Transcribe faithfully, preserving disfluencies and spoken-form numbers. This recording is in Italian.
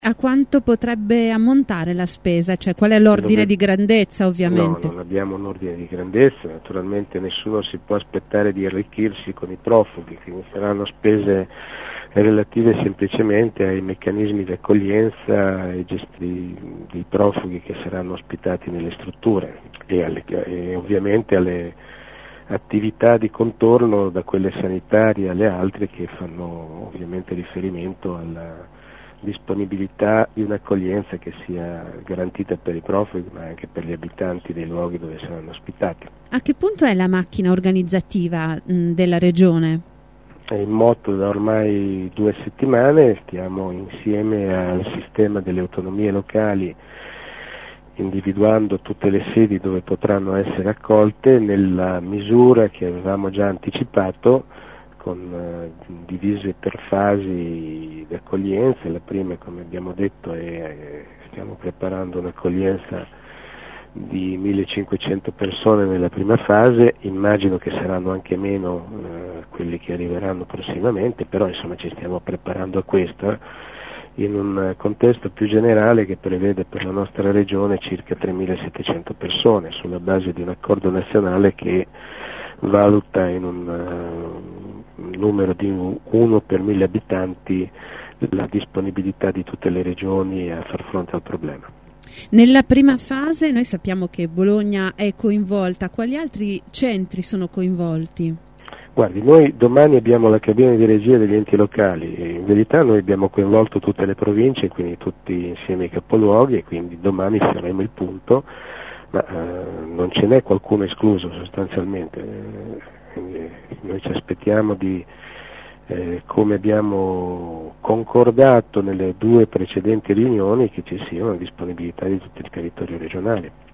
A quanto potrebbe ammontare la spesa? Cioè, qual è l'ordine Dove... di grandezza, ovviamente? No, non abbiamo un ordine di grandezza, naturalmente nessuno si può aspettare di arricchirsi con i profughi, quindi saranno spese relative semplicemente ai meccanismi di accoglienza e gesti dei profughi che saranno ospitati nelle strutture e, alle, e ovviamente alle attività di contorno, da quelle sanitarie alle altre, che fanno ovviamente riferimento alla disponibilità di un'accoglienza che sia garantita per i profughi ma anche per gli abitanti dei luoghi dove saranno ospitati. A che punto è la macchina organizzativa mh, della regione? È in moto da ormai due settimane, stiamo insieme al sistema delle autonomie locali individuando tutte le sedi dove potranno essere accolte nella misura che avevamo già anticipato, con eh, divise per fasi di accoglienza. La prima, come abbiamo detto, è eh, stiamo preparando un'accoglienza di millecinquecento persone nella prima fase, immagino che saranno anche meno eh, quelli che arriveranno prossimamente, però insomma ci stiamo preparando a questo, in un contesto più generale che prevede per la nostra regione circa tremilasettecento persone, sulla base di un accordo nazionale che valuta in un uh, numero di uno per mille abitanti la disponibilità di tutte le regioni a far fronte al problema. Nella prima fase noi sappiamo che Bologna è coinvolta, quali altri centri sono coinvolti? Guardi, noi domani abbiamo la cabina di regia degli enti locali e in verità noi abbiamo coinvolto tutte le province, quindi tutti insieme ai capoluoghi, e quindi domani faremo il punto, ma eh, non ce n'è qualcuno escluso sostanzialmente, eh, noi ci aspettiamo di, eh, come abbiamo concordato nelle due precedenti riunioni, che ci sia una disponibilità di tutto il territorio regionale.